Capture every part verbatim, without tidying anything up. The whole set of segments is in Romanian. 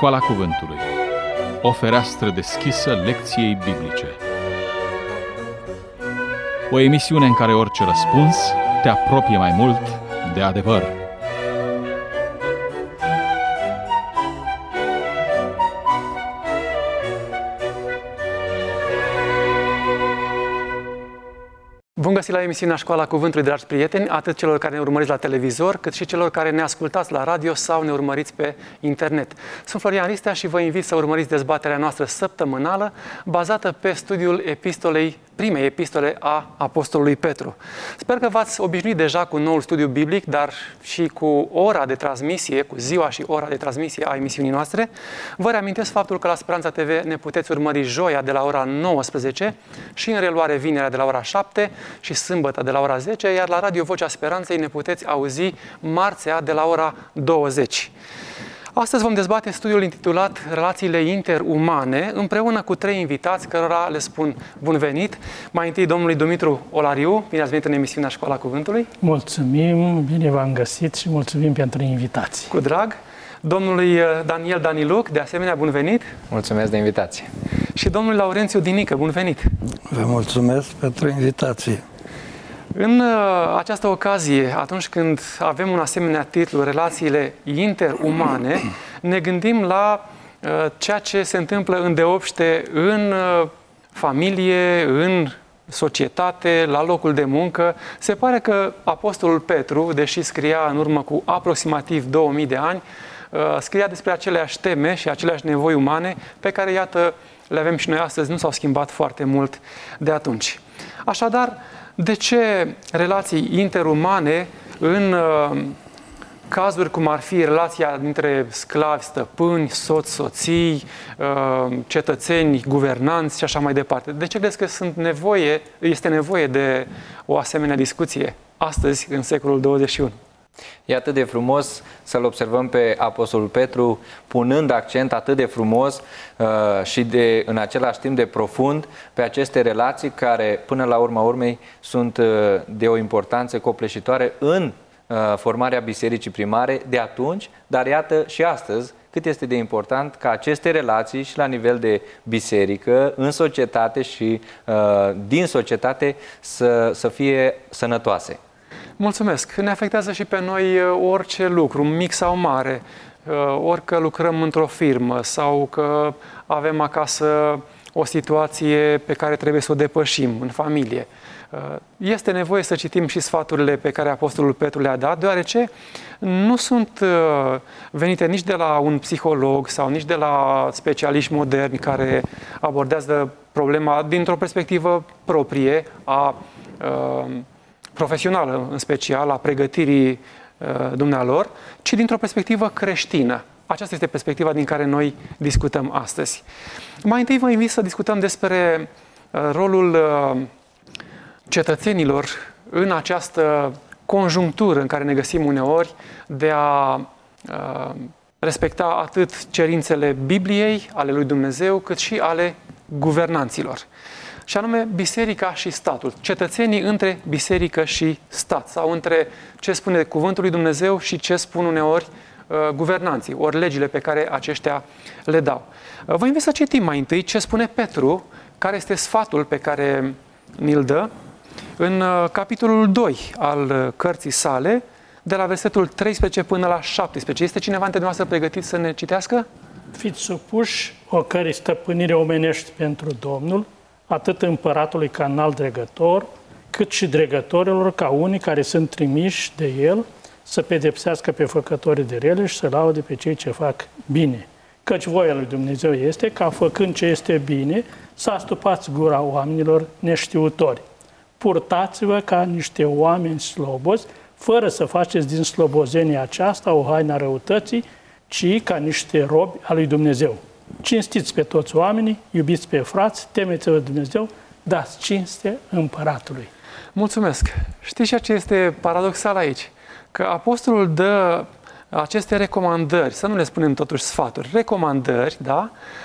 Școala Cuvântului. O fereastră deschisă lecției biblice. O emisiune în care orice răspuns te apropie mai mult de adevăr. Bun găsit la emisiunea Școala Cuvântului, dragi prieteni, atât celor care ne urmăriți la televizor, cât și celor care ne ascultați la radio sau ne urmăriți pe internet. Sunt Florian Ristea și vă invit să urmăriți dezbaterea noastră săptămânală bazată pe studiul epistolei, primei epistole a Apostolului Petru. Sper că v-ați obișnuit deja cu noul studiu biblic, dar și cu ora de transmisie, cu ziua și ora de transmisie a emisiunii noastre. Vă reamintesc faptul că la Speranța T V ne puteți urmări joia de la ora nouăsprezece și în reluare vinerea de la ora șapte și sâmbătă de la ora zece, iar la Radio Vocea Speranței ne puteți auzi marțea de la ora douăzeci. Astăzi vom dezbate studiul intitulat Relațiile interumane, împreună cu trei invitați, cărora le spun bun venit. Mai întâi domnului Dumitru Olariu, bine ați venit în emisiunea Școala Cuvântului. Mulțumim, bine v-am găsit și mulțumim pentru invitație. Cu drag. Domnului Daniel Daniluc, de asemenea, bun venit. Mulțumesc de invitație. Și domnului Laurențiu Dinică, bun venit. Vă mulțumesc pentru invitație. În uh, această ocazie, atunci când avem un asemenea titlu, Relațiile interumane, ne gândim la uh, ceea ce se întâmplă îndeopște în uh, familie, în societate, la locul de muncă. Se pare că Apostolul Petru, deși scria în urmă cu aproximativ două mii de ani, uh, scria despre aceleași teme și aceleași nevoi umane pe care, iată, le avem și noi astăzi, nu s-au schimbat foarte mult de atunci. Așadar, de ce relații interumane în uh, cazuri cum ar fi relația dintre sclavi, stăpâni, soți, soții, uh, cetățeni, guvernanți și așa mai departe? De ce credeți că sunt nevoie, este nevoie de o asemenea discuție astăzi, în secolul douăzeci și unu? E atât de frumos să-l observăm pe Apostolul Petru punând accent atât de frumos uh, și de, în același timp de profund pe aceste relații care până la urma urmei sunt uh, de o importanță copleșitoare în uh, formarea bisericii primare de atunci, dar iată și astăzi cât este de important ca aceste relații și la nivel de biserică, în societate și uh, din societate să, să fie sănătoase. Mulțumesc! Ne afectează și pe noi orice lucru, mic sau mare, ori că lucrăm într-o firmă sau că avem acasă o situație pe care trebuie să o depășim în familie. Este nevoie să citim și sfaturile pe care Apostolul Petru le-a dat, deoarece nu sunt venite nici de la un psiholog sau nici de la specialiști moderni care abordează problema dintr-o perspectivă proprie a profesională, în special, a pregătirii uh, dumnealor, ci dintr-o perspectivă creștină. Aceasta este perspectiva din care noi discutăm astăzi. Mai întâi vă invit să discutăm despre uh, rolul uh, cetățenilor în această conjunctură în care ne găsim uneori de a uh, respecta atât cerințele Bibliei, ale lui Dumnezeu, cât și ale guvernanților. Și anume biserica și statul, cetățenii între biserică și stat sau între ce spune cuvântul lui Dumnezeu și ce spun uneori uh, guvernanții, ori legile pe care aceștia le dau. Uh, vă invit să citim mai întâi ce spune Petru, care este sfatul pe care ni-l dă în uh, capitolul doi al uh, cărții sale, de la versetul treisprezece până la șaptesprezece. Este cineva dintre dumneavoastră pregătit să ne citească? Fiți supuși oricărei stăpânire omenești pentru Domnul, atât împăratului ca înalt dregător, cât și dregătorilor ca unii care sunt trimiși de el să pedepsească pe făcătorii de rele și să laude pe cei ce fac bine. Căci voia lui Dumnezeu este ca, făcând ce este bine, să astupați gura oamenilor neștiutori. Purtați-vă ca niște oameni slobozi, fără să faceți din slobozenia aceasta o haină a răutății, ci ca niște robi a lui Dumnezeu. Cinstiți pe toți oamenii, iubiți pe frați, temeți-vă Dumnezeu, dați cinste împăratului. Mulțumesc! Știți ce este paradoxal aici? Că apostolul dă aceste recomandări, să nu le spunem totuși sfaturi, recomandări, da?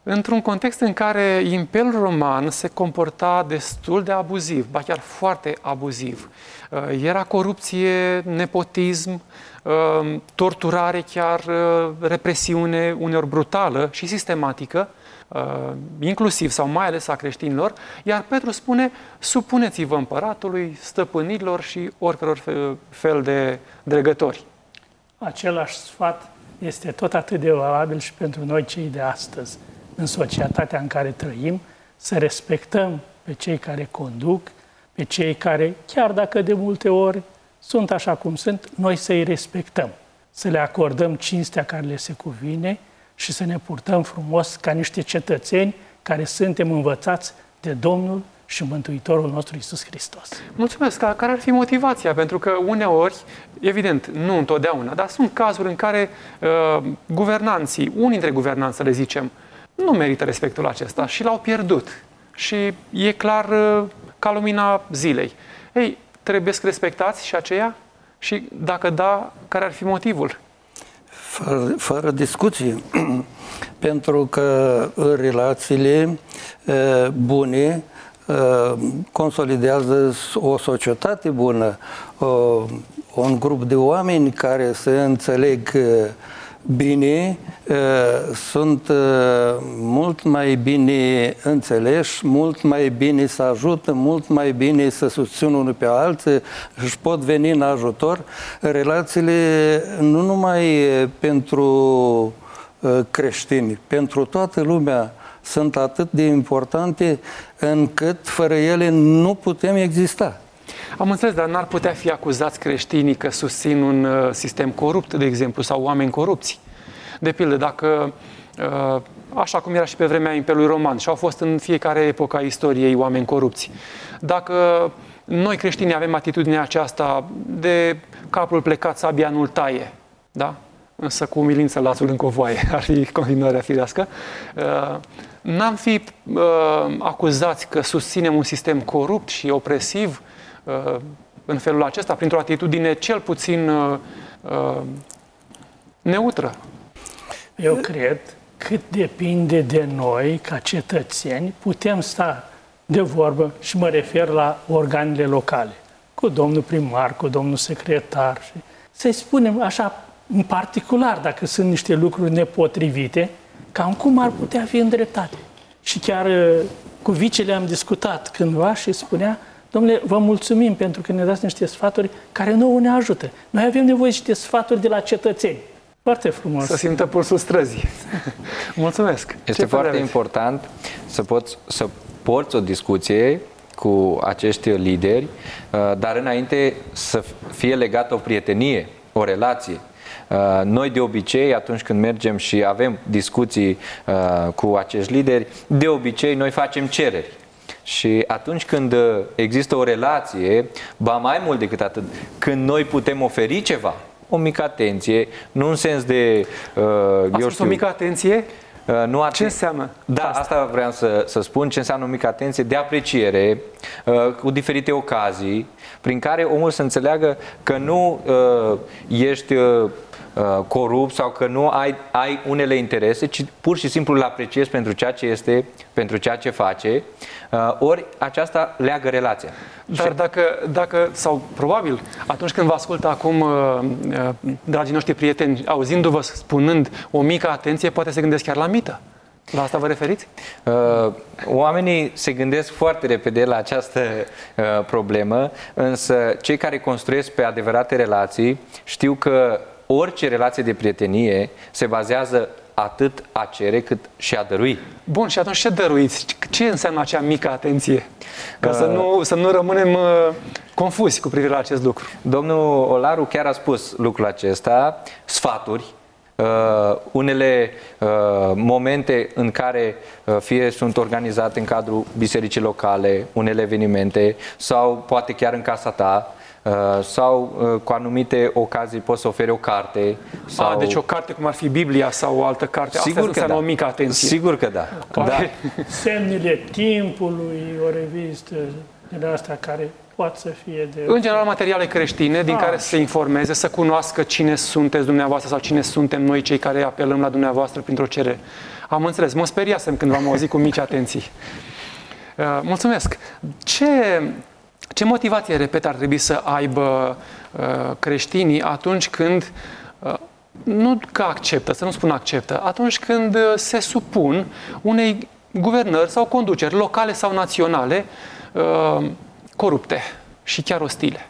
într-un context în care Imperiul Roman se comporta destul de abuziv, ba chiar foarte abuziv. Era corupție, nepotism, torturare, chiar represiune, uneori brutală și sistematică, inclusiv sau mai ales a creștinilor, iar Petru spune, supuneți-vă împăratului, stăpânilor și oricăror fel de dregători. Același sfat este tot atât de valabil și pentru noi cei de astăzi, în societatea în care trăim, să respectăm pe cei care conduc, pe cei care, chiar dacă de multe ori sunt așa cum sunt, noi să-i respectăm, să le acordăm cinstea care le se cuvine și să ne purtăm frumos ca niște cetățeni care suntem învățați de Domnul și Mântuitorul nostru Iisus Hristos. Mulțumesc! Care ar fi motivația? Pentru că uneori, evident, nu întotdeauna, dar sunt cazuri în care uh, guvernanții, unii dintre guvernanți, să le zicem, nu merită respectul acesta și l-au pierdut. Și e clar uh, ca lumina zilei. Ei, trebuie să respectați și aceea? Și dacă da, care ar fi motivul? Fără, fără discuție. Pentru că relațiile uh, bune consolidează o societate bună, un grup de oameni care se înțeleg bine, sunt mult mai bine înțeleși, mult mai bine să ajută, mult mai bine să susțin unul pe alții, își pot veni în ajutor. Relațiile nu numai pentru creștini, pentru toată lumea sunt atât de importante încât fără ele nu putem exista. Am înțeles, dar n-ar putea fi acuzați creștinii că susțin un uh, sistem corupt, de exemplu, sau oameni corupți. De pildă, dacă, uh, așa cum era și pe vremea Imperiului Roman, și au fost în fiecare epocă a istoriei oameni corupți, dacă noi creștinii avem atitudinea aceasta de capul plecat, sabia nu-l taie, da? Însă cu umilință lațul în covoaie, ar fi continuarea firească, uh, n-am fi uh, acuzați că susținem un sistem corupt și opresiv uh, în felul acesta, printr-o atitudine cel puțin uh, uh, neutră. Eu cred cât depinde de noi, ca cetățeni, putem sta de vorbă și mă refer la organele locale, cu domnul primar, cu domnul secretar, și să-i spunem așa, în particular, dacă sunt niște lucruri nepotrivite, cam cum ar putea fi îndreptate. Și chiar cu vicele am discutat cândva și spunea, domnule, vă mulțumim pentru că ne dați niște sfaturi care nouă ne ajută. Noi avem nevoie de niște sfaturi de la cetățeni. Foarte frumos. Să simtă pulsul străzii. Mulțumesc. Este Ce foarte important să poți să porți o discuție cu acești lideri, dar înainte să fie legată o prietenie, o relație. Noi de obicei, atunci când mergem și avem discuții cu acești lideri, de obicei noi facem cereri. Și atunci când există o relație, ba mai mult decât atât, când noi putem oferi ceva, o mică atenție, nu în sens de... Uh, eu știu, o mică atenție? Uh, nu ce înseamnă? Da, asta, asta vreau să, să spun, ce înseamnă o mică atenție de apreciere, uh, cu diferite ocazii, prin care omul să înțeleagă că nu uh, ești... Uh, corupt sau că nu ai, ai unele interese, ci pur și simplu îl apreciezi pentru ceea ce este, pentru ceea ce face, ori aceasta leagă relația. Dar dacă, dacă sau probabil, atunci când vă ascultă acum dragii noștri prieteni, auzindu-vă spunând o mică atenție, poate se gândesc chiar la mită. La asta vă referiți? Oamenii se gândesc foarte repede la această problemă, însă cei care construiesc pe adevărate relații știu că orice relație de prietenie se bazează atât a cere cât și a dărui. Bun, și atunci ce dăruiți? Ce înseamnă acea mică atenție? Ca uh, să, nu, să nu rămânem uh, confuzi cu privire la acest lucru. Domnul Olaru chiar a spus lucrul acesta, sfaturi, uh, unele uh, momente în care uh, fie sunt organizate în cadrul bisericii locale, unele evenimente, sau poate chiar în casa ta, sau cu anumite ocazii poți să oferi o carte. Sau... A, deci o carte cum ar fi Biblia sau o altă carte, sigur asta înseamnă da. o mică atenție. Sigur că da. Okay. Da. Semnele timpului, o revistă din asta care poate să fie de... În general, materiale creștine din Ah. care să se informeze, să cunoască cine sunteți dumneavoastră sau cine suntem noi cei care apelăm la dumneavoastră printr-o cerere. Am înțeles. Mă speriasem când v-am auzit cu mici atenții. Uh, mulțumesc. Ce, ce motivație, repet, ar trebui să aibă uh, creștinii atunci când, uh, nu că acceptă, să nu spun acceptă, atunci când uh, se supun unei guvernări sau conduceri locale sau naționale uh, corupte și chiar ostile?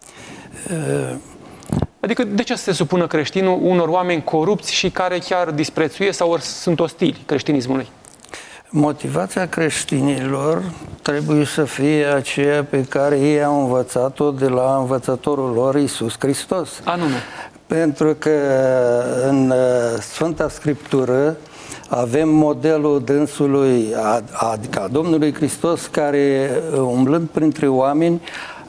Adică de ce să se supună creștinul unor oameni corupți și care chiar disprețuie sau ori sunt ostili creștinismului? Motivația creștinilor trebuie să fie aceea pe care ei au învățat-o de la învățătorul lor, Iisus Hristos. Anume. Pentru că în Sfânta Scriptură avem modelul dânsului, adică a Domnului Hristos, care, umblând printre oameni,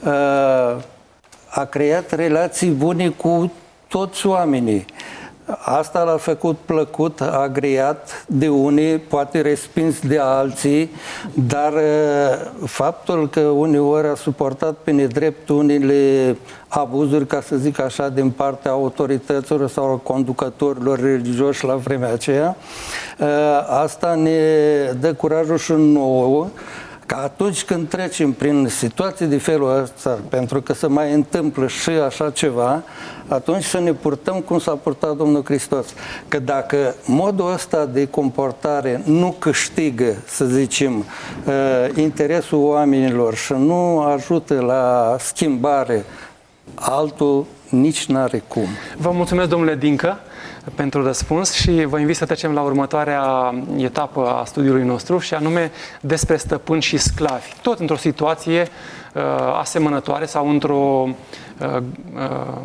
a creat relații bune cu toți oamenii. Asta l-a făcut plăcut, agreat de unii, poate respins de alții, dar faptul că uneori a suportat pe nedrept unele abuzuri, ca să zic așa, din partea autorităților sau conducătorilor religioși la vremea aceea, asta ne dă curajul și nouă că atunci când trecem prin situații de felul ăsta, pentru că se mai întâmplă și așa ceva, atunci să ne purtăm cum s-a purtat Domnul Hristos. Că dacă modul ăsta de comportare nu câștigă, să zicem, interesul oamenilor și nu ajută la schimbare, altul nici n-are cum. Vă mulțumesc, domnule Dincă, pentru răspuns și vă invit să trecem la următoarea etapă a studiului nostru și anume despre stăpâni și sclavi. Tot într-o situație uh, asemănătoare sau într-o uh, uh,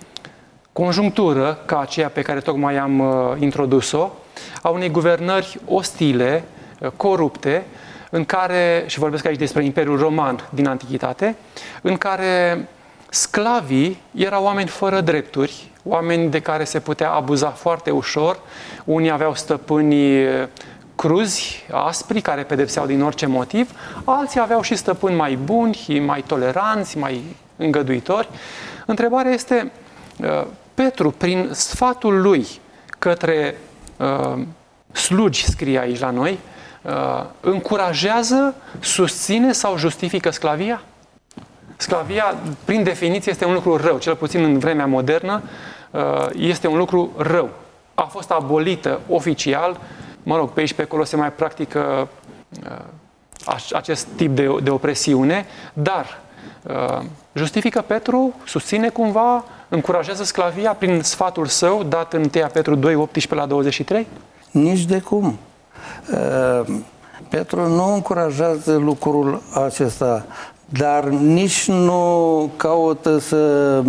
conjunctură ca aceea pe care tocmai am uh, introdus-o, a unei guvernări ostile, uh, corupte, în care, și vorbesc aici despre Imperiul Roman din Antichitate, în care sclavii erau oameni fără drepturi, oameni de care se putea abuza foarte ușor. Unii aveau stăpâni cruzi, aspri, care pedepseau din orice motiv. Alții aveau și stăpâni mai buni, mai toleranți, mai îngăduitori. Întrebarea este, Petru, prin sfatul lui către uh, slugi, scrie aici la noi, uh, încurajează, susține sau justifică sclavia? Sclavia, prin definiție, este un lucru rău, cel puțin în vremea modernă, este un lucru rău. A fost abolită oficial, mă rog, pe aici pe acolo se mai practică acest tip de, de opresiune, dar justifică Petru, susține cumva, încurajează sclavia prin sfatul său dat în întâi Petru doi, optsprezece la douăzeci și trei? Nici de cum. Petru nu încurajează lucrul acesta, dar nici nu caută să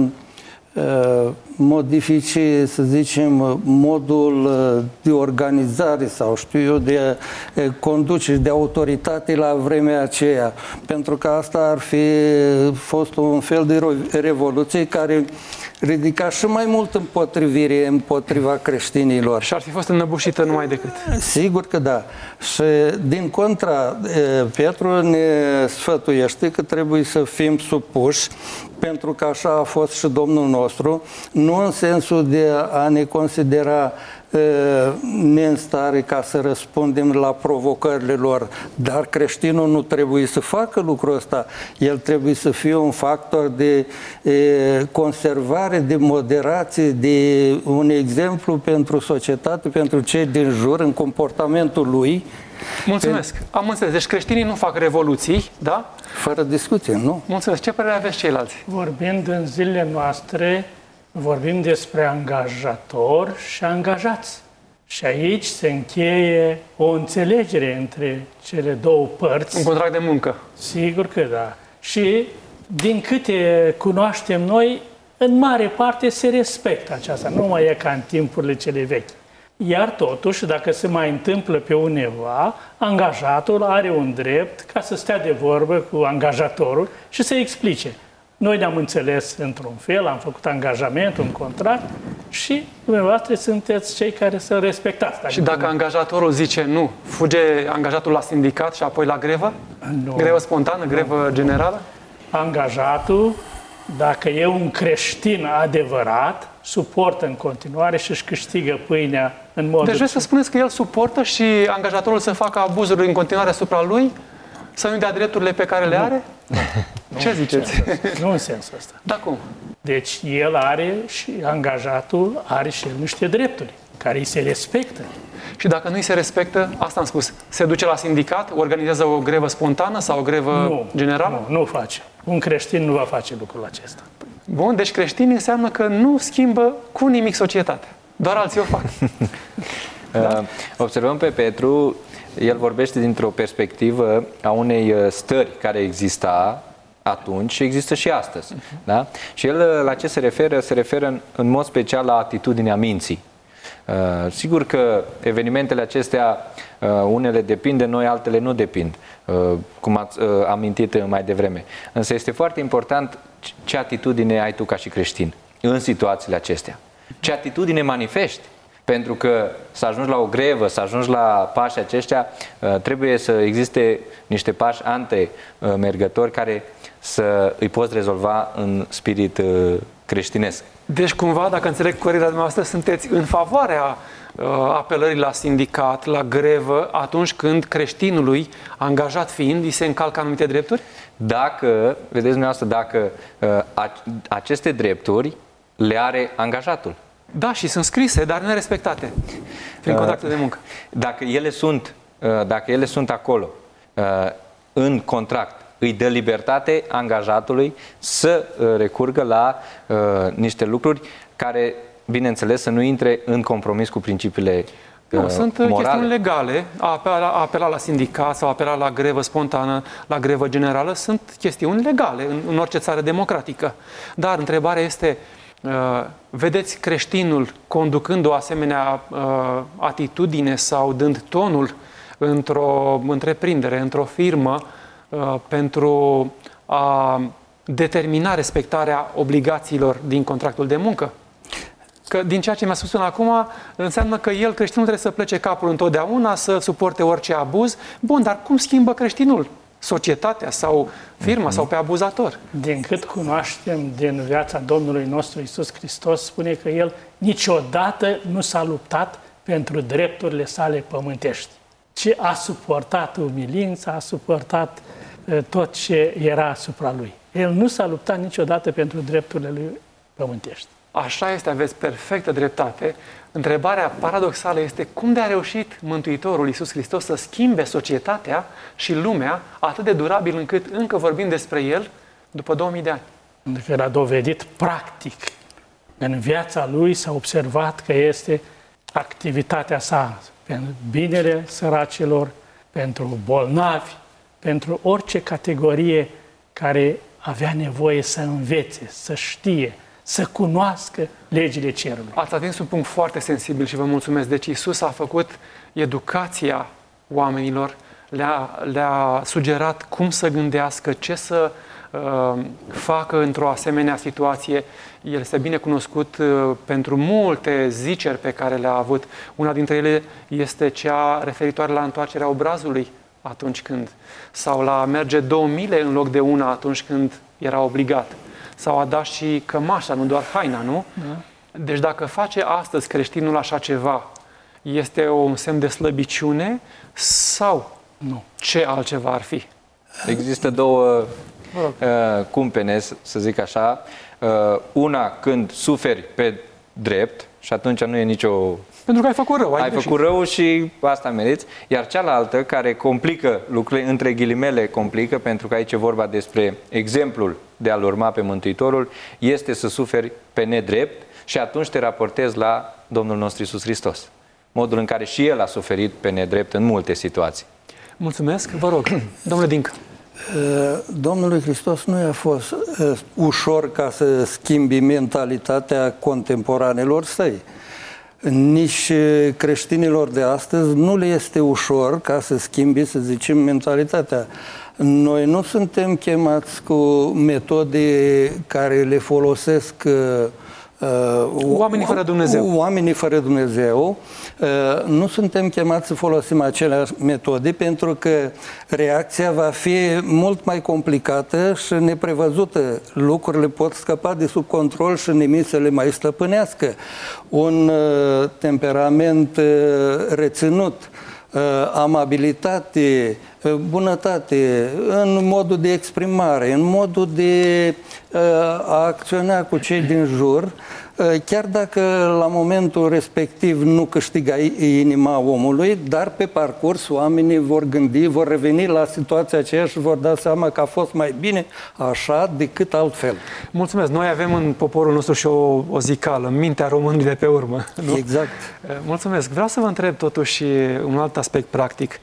modifice, să zicem, modul de organizare sau știu eu, de conducere, de autoritate la vremea aceea. Pentru că asta ar fi fost un fel de revoluție care ridica și mai mult împotrivire împotriva creștinilor. Și ar fi fost înăbușită numai decât. Sigur că da. Și din contra, Petru ne sfătuiește că trebuie să fim supuși, pentru că așa a fost și Domnul nostru, nu în sensul de a ne considera ne în stare ca să răspundem la provocările lor, dar creștinul nu trebuie să facă lucrul ăsta. El trebuie să fie un factor de conservare, de moderație, de un exemplu pentru societate, pentru cei din jur, în comportamentul lui. Mulțumesc. Am înțeles. Deci creștinii nu fac revoluții, da? Fără discuție, nu? Mulțumesc. Ce părere aveți ceilalți? Vorbind în zilele noastre, vorbim despre angajator și angajați. Și aici se încheie o înțelegere între cele două părți. Un contract de muncă. Sigur că da. Și din câte cunoaștem noi, în mare parte se respectă aceasta. Nu mai e ca în timpurile cele vechi. Iar totuși, dacă se mai întâmplă pe undeva, angajatul are un drept ca să stea de vorbă cu angajatorul și să explice. Noi ne-am înțeles într-un fel, am făcut angajament, un contract și dumneavoastră sunteți cei care să respectați. Și dacă angajatorul zice nu, fuge angajatul la sindicat și apoi la grevă? Nu. Grevă spontană, grevă generală? angajatul, dacă e un creștin adevărat, suportă în continuare și își câștigă pâinea în mod... Deci vreți să spuneți că el suportă și angajatorul să facă abuzuri în continuare asupra lui? Să nu dea drepturile pe care le are? Nu. Ce ziceți? Nu în sensul ăsta. Da, cum? Deci el are și angajatul are și el niște drepturi care îi se respectă. Și dacă nu îi se respectă, asta am spus, se duce la sindicat, organizează o grevă spontană sau o grevă nu, generală? Nu, nu face. Un creștin nu va face lucrul acesta. Bun, deci creștini înseamnă că nu schimbă cu nimic societatea. Doar alții o fac. Da? Observăm pe Petru, el vorbește dintr-o perspectivă a unei stări care exista atunci și există și astăzi. Uh-huh. Da? Și el la ce se referă? Se referă în, în mod special la atitudinea minții. Uh, sigur că evenimentele acestea, uh, unele depind de noi, altele nu depind, uh, cum ați uh, amintit mai devreme. Însă este foarte important ce atitudine ai tu ca și creștin în situațiile acestea. Ce atitudine manifesti. Pentru că să ajungi la o grevă, să ajungi la pașii aceștia, uh, trebuie să existe niște pași antemergători care să îi poți rezolva în spirit uh, creștinesc. Deci, cumva, dacă înțeleg corecția dumneavoastră, sunteți în favoarea uh, apelării la sindicat, la grevă, atunci când creștinului, angajat fiind, îi se încalcă anumite drepturi? Dacă, vedeți dumneavoastră, dacă uh, aceste drepturi le are angajatul. Da, și sunt scrise, dar nerespectate prin contractul de muncă. Dacă ele sunt, uh, dacă ele sunt acolo, uh, în contract, îi dă libertate angajatului să uh, recurgă la uh, niște lucruri care, bineînțeles, să nu intre în compromis cu principiile uh, nu, sunt morale. chestiuni legale, a apela, a apela la sindicat sau a apela la grevă spontană, la grevă generală, sunt chestiuni legale în, în orice țară democratică. Dar întrebarea este, uh, vedeți creștinul conducând o asemenea uh, atitudine sau dând tonul într-o întreprindere, într-o firmă, pentru a determina respectarea obligațiilor din contractul de muncă? Că din ceea ce mi-a spus până acum, înseamnă că el, creștinul, trebuie să plece capul întotdeauna, să suporte orice abuz. Bun, dar cum schimbă creștinul societatea sau firma mm-hmm. sau pe abuzator? Din cât cunoaștem din viața Domnului nostru Iisus Hristos, spune că el niciodată nu s-a luptat pentru drepturile sale pământești, ci a suportat umilința, a suportat tot ce era asupra lui. El nu s-a luptat niciodată pentru drepturile lui pământești. Așa este, aveți perfectă dreptate. Întrebarea paradoxală este cum de a reușit Mântuitorul Iisus Hristos să schimbe societatea și lumea atât de durabil încât încă vorbim despre El după două mii de ani. Pentru că era dovedit practic. În viața lui s-a observat că este activitatea sa pentru binele săracilor, pentru bolnavi, pentru orice categorie care avea nevoie să învețe, să știe, să cunoască legile cerului. Ați atins un punct foarte sensibil și vă mulțumesc. Deci Iisus a făcut educația oamenilor, le-a, le-a sugerat cum să gândească, ce să uh, facă într-o asemenea situație. El este bine cunoscut uh, pentru multe ziceri pe care le-a avut. Una dintre ele este cea referitoare la întoarcerea obrazului atunci când, sau la a merge două mile în loc de una atunci când era obligat. Sau a dat și cămașa, nu doar haina, nu? Da. Deci dacă face astăzi creștinul așa ceva, este un semn de slăbiciune sau nu? Ce altceva ar fi? Există două uh, cumpene, să zic așa. Uh, una când suferi pe drept și atunci nu e nicio... Pentru că ai făcut rău. Ai, ai făcut rău și asta meriți. Iar cealaltă, care complică lucrurile, între ghilimele complică, pentru că aici e vorba despre exemplul de a-L urma pe Mântuitorul, este să suferi pe nedrept și atunci te raportezi la Domnul nostru Iisus Hristos. Modul în care și El a suferit pe nedrept în multe situații. Mulțumesc. Vă rog, domnule Dincă. Domnului Hristos nu i-a fost ușor ca să schimbi mentalitatea contemporanelor săi. Nici creștinilor de astăzi nu le este ușor ca să schimbi, să zicem, mentalitatea. Noi nu suntem chemați cu metode care le folosesc Oamenii fără Dumnezeu. Oamenii fără Dumnezeu. Nu suntem chemați să folosim aceleași metode pentru că reacția va fi mult mai complicată și neprevăzută. Lucrurile pot scăpa de sub control și nimic să le mai stăpânească. Un temperament reținut, amabilitate, bunătate în modul de exprimare, în modul de a acționa cu cei din jur, chiar dacă la momentul respectiv nu câștigă inima omului, dar pe parcurs oamenii vor gândi, vor reveni la situația aceea și vor da seama că a fost mai bine așa decât altfel. Mulțumesc! Noi avem în poporul nostru și o, o zicală, mintea românului de pe urmă. Nu? Exact. Mulțumesc! Vreau să vă întreb totuși un alt aspect practic.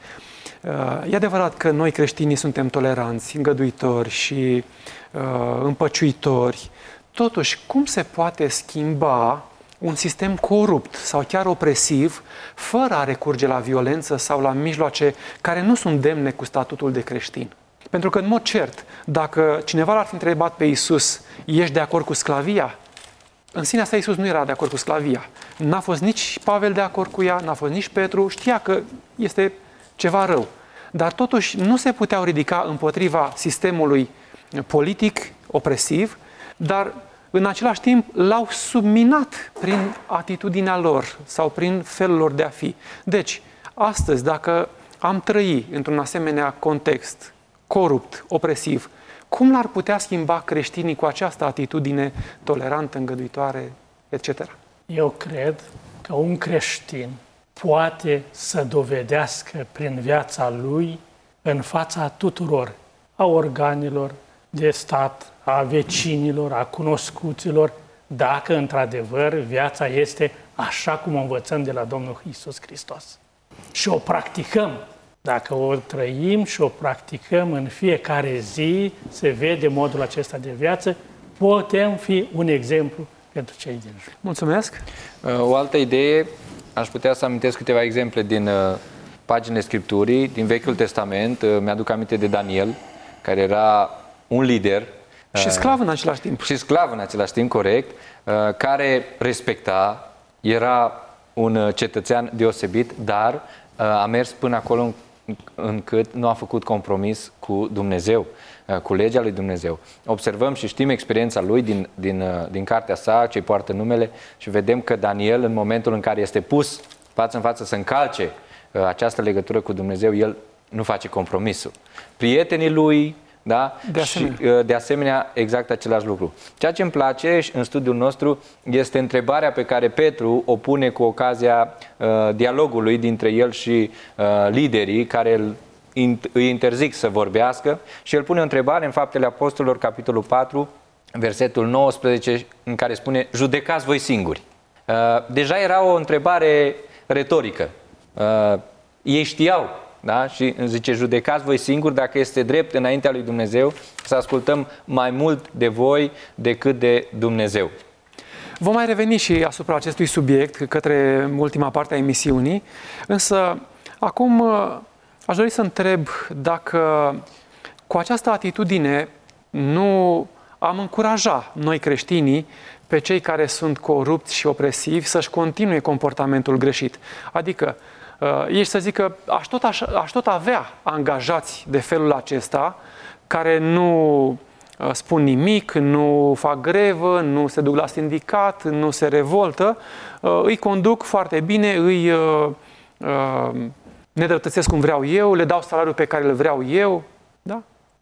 E adevărat că noi creștinii suntem toleranți, îngăduitori și uh, împăciuitori. Totuși, cum se poate schimba un sistem corupt sau chiar opresiv fără a recurge la violență sau la mijloace care nu sunt demne cu statutul de creștin? Pentru că, în mod cert, dacă cineva l-ar fi întrebat pe Iisus, ești de acord cu sclavia? În sinea asta Iisus nu era de acord cu sclavia. N-a fost nici Pavel de acord cu ea, n-a fost nici Petru, știa că este ceva rău. Dar totuși nu se puteau ridica împotriva sistemului politic opresiv, dar în același timp l-au subminat prin atitudinea lor sau prin felul lor de a fi. Deci, astăzi, dacă am trăi într-un asemenea context corupt, opresiv, cum l-ar putea schimba creștinii cu această atitudine tolerantă, îngăduitoare, et cetera? Eu cred că un creștin poate să dovedească prin viața lui, în fața tuturor, a organelor de stat, a vecinilor, a cunoscuților, dacă într-adevăr viața este așa cum o învățăm de la Domnul Iisus Hristos. Și o practicăm. Dacă o trăim și o practicăm în fiecare zi, se vede modul acesta de viață, putem fi un exemplu pentru cei din jur. Mulțumesc! O altă idee, aș putea să amintesc câteva exemple din paginile Scripturii, din Vechiul Testament. Mi-aduc aminte de Daniel, care era un lider. Și sclav în același timp. Și sclav în același timp, corect, care respecta, era un cetățean deosebit, dar a mers până acolo încât nu a făcut compromis cu Dumnezeu, cu legea lui Dumnezeu. Observăm și știm experiența lui din, din, din cartea sa, ce poartă numele, și vedem că Daniel, în momentul în care este pus față în față să încalce această legătură cu Dumnezeu, el nu face compromisul. Prietenii lui, da? De asemenea. Și de asemenea exact același lucru. Ceea ce îmi place în studiul nostru este întrebarea pe care Petru o pune cu ocazia uh, dialogului dintre el și uh, liderii care îl, îi interzic să vorbească, și el pune o întrebare în Faptele Apostolilor, capitolul patru, versetul nouăsprezece, în care spune: judecați voi singuri. Uh, deja era o întrebare retorică. Uh, ei știau. Da? Și zice, judecați voi singuri dacă este drept înaintea lui Dumnezeu să ascultăm mai mult de voi decât de Dumnezeu. Vom mai reveni și asupra acestui subiect către ultima parte a emisiunii, însă acum aș dori să întreb dacă cu această atitudine nu am încuraja noi creștinii pe cei care sunt corupți și opresivi să-și continue comportamentul greșit. Adică ești să zic că aș tot, aș, aș tot avea angajați de felul acesta care nu spun nimic, nu fac grevă, nu se duc la sindicat, nu se revoltă, îi conduc foarte bine, îi nedreptățesc cum vreau eu, le dau salariul pe care îl vreau eu. Da?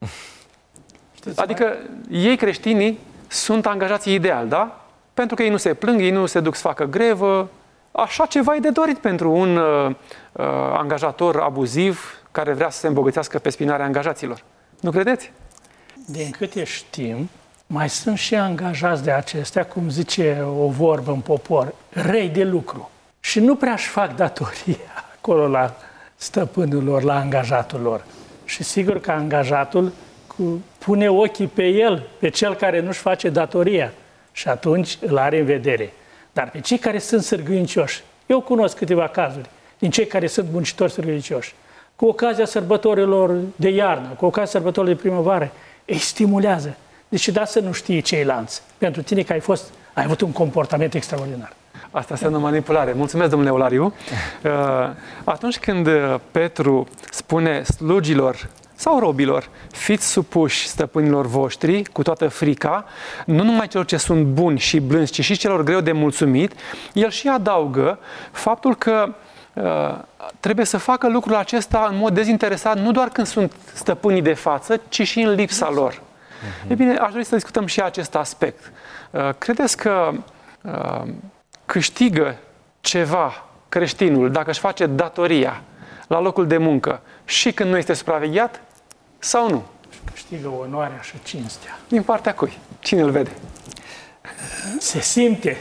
Adică ei, creștinii, sunt angajații ideali, da? Pentru că ei nu se plâng, ei nu se duc să facă grevă. Așa ceva e de dorit pentru un uh, angajator abuziv care vrea să se îmbogățească pe spinarea angajaților. Nu credeți? De câte știm, mai sunt și angajați de acestea, cum zice o vorbă în popor, răi de lucru. Și nu prea-și fac datoria acolo la stăpânul lor, la angajatul lor. Și sigur că angajatul cu, pune ochii pe el, pe cel care nu-și face datoria. Și atunci îl are în vedere. Dar pe cei care sunt sârguincioși, eu cunosc câteva cazuri din cei care sunt muncitori sârguincioși, cu ocazia sărbătorilor de iarnă, cu ocazia sărbătorilor de primăvară, îi stimulează. Deci da să nu știi ceilalți. Pentru tine că ai fost ai avut un comportament extraordinar. Asta înseamnă manipulare. Mulțumesc, domnule Olariu. Atunci când Petru spune slugilor sau robilor, fiți supuși stăpânilor voștri cu toată frica, nu numai celor ce sunt buni și blânzi, ci și celor greu de mulțumit, el și adaugă faptul că uh, trebuie să facă lucrul acesta în mod dezinteresat, nu doar când sunt stăpânii de față, ci și în lipsa lor. Uh-huh. E bine, aș dori să discutăm și acest aspect. Uh, credeți că uh, câștigă ceva creștinul dacă își face datoria la locul de muncă și când nu este supravegheat sau nu? Câștigă onoarea și cinstea. Din partea cui? Cine îl vede? Se simte.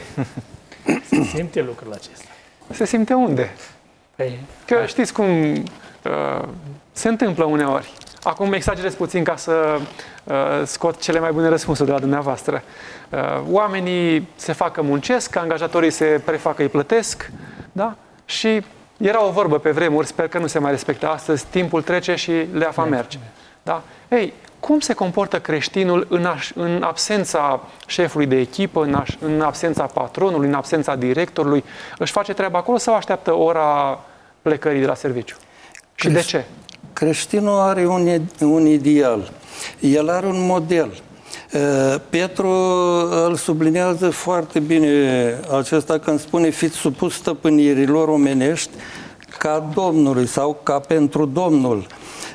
Se simte lucrul acesta. Se simte unde? Păi, Că știți cum uh, se întâmplă uneori. Acum exagerez puțin ca să uh, scot cele mai bune răspunsuri de la dumneavoastră. Uh, oamenii se fac că muncesc, angajatorii se prefac că îi plătesc, da? Și era o vorbă pe vremuri, sper că nu se mai respectă astăzi, timpul trece și leafa merge. Da? Ei, cum se comportă creștinul în, aș, în absența șefului de echipă, în, aș, în absența patronului, în absența directorului? Își face treaba acolo sau așteaptă ora plecării de la serviciu? Și Creș- de ce? Creștinul are un, un ideal. El are un model. Petru îl sublinează foarte bine acesta când spune fiți supus stăpânirilor omenești ca Domnului sau ca pentru Domnul.